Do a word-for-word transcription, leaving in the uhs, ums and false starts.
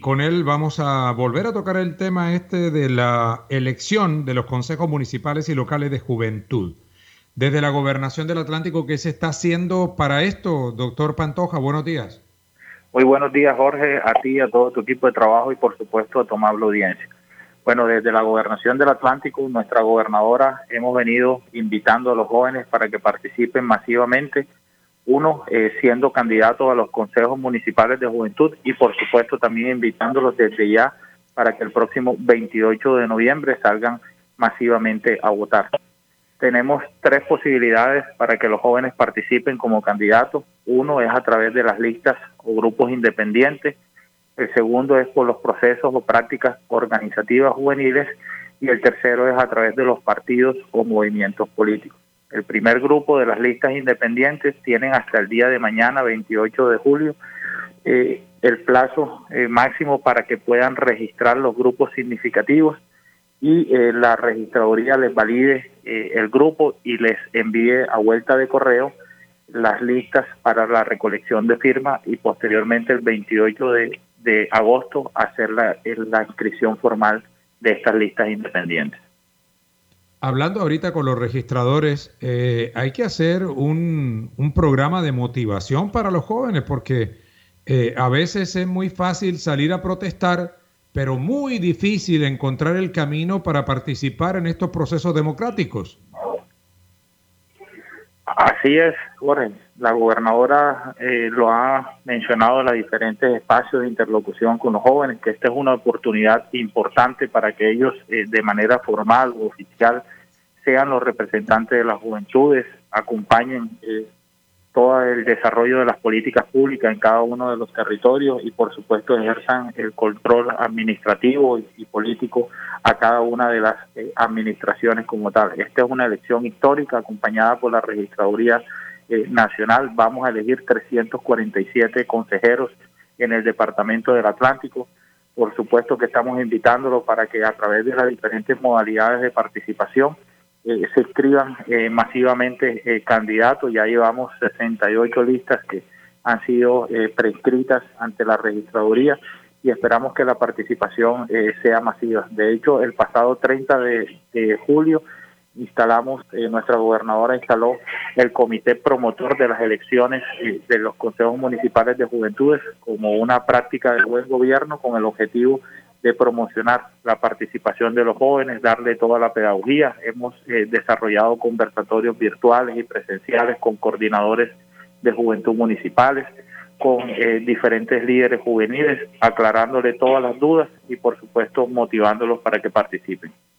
Con él vamos a volver a tocar el tema este de la elección de los consejos municipales y locales de juventud. Desde la Gobernación del Atlántico, ¿qué se está haciendo para esto, doctor Pantoja? Buenos días. Muy buenos días, Jorge, a ti, a todo tu equipo de trabajo y por supuesto a tu amable audiencia. Bueno, desde la Gobernación del Atlántico, nuestra gobernadora, hemos venido invitando a los jóvenes para que participen masivamente, uno, eh, siendo candidatos a los consejos municipales de juventud y por supuesto también invitándolos desde ya para que el próximo veintiocho de noviembre salgan masivamente a votar. Tenemos tres posibilidades para que los jóvenes participen como candidatos. Uno es a través de las listas o grupos independientes. El segundo es por los procesos o prácticas organizativas juveniles. Y el tercero es a través de los partidos o movimientos políticos. El primer grupo de las listas independientes tienen hasta el día de mañana, veintiocho de julio, eh, el plazo eh, máximo para que puedan registrar los grupos significativos y eh, la registraduría les valide eh, el grupo y les envíe a vuelta de correo las listas para la recolección de firmas y posteriormente el veintiocho de, de agosto hacer la, la inscripción formal de estas listas independientes. Hablando ahorita con los registradores, eh, hay que hacer un, un programa de motivación para los jóvenes porque eh, a veces es muy fácil salir a protestar, pero muy difícil encontrar el camino para participar en estos procesos democráticos. Así es, Jorge. La gobernadora eh, lo ha mencionado en los diferentes espacios de interlocución con los jóvenes, que esta es una oportunidad importante para que ellos eh, de manera formal o oficial sean los representantes de las juventudes, acompañen eh, todo el desarrollo de las políticas públicas en cada uno de los territorios y por supuesto ejerzan el control administrativo y, y político a cada una de las eh, administraciones como tal. Esta es una elección histórica acompañada por la Registraduría eh, Nacional. Vamos a elegir trescientos cuarenta y siete consejeros en el Departamento del Atlántico. Por supuesto que estamos invitándolos para que a través de las diferentes modalidades de participación Eh, se inscriban eh, masivamente eh, candidatos. Ya llevamos sesenta y ocho listas que han sido eh, prescritas ante la registraduría y esperamos que la participación eh, sea masiva. De hecho, el pasado treinta de, de julio instalamos, eh, nuestra gobernadora instaló el comité promotor de las elecciones eh, de los consejos municipales de juventudes como una práctica de buen gobierno con el objetivo de promocionar la participación de los jóvenes, darle toda la pedagogía. Hemos eh, desarrollado conversatorios virtuales y presenciales con coordinadores de juventud municipales, con eh, diferentes líderes juveniles, aclarándole todas las dudas y por supuesto motivándolos para que participen.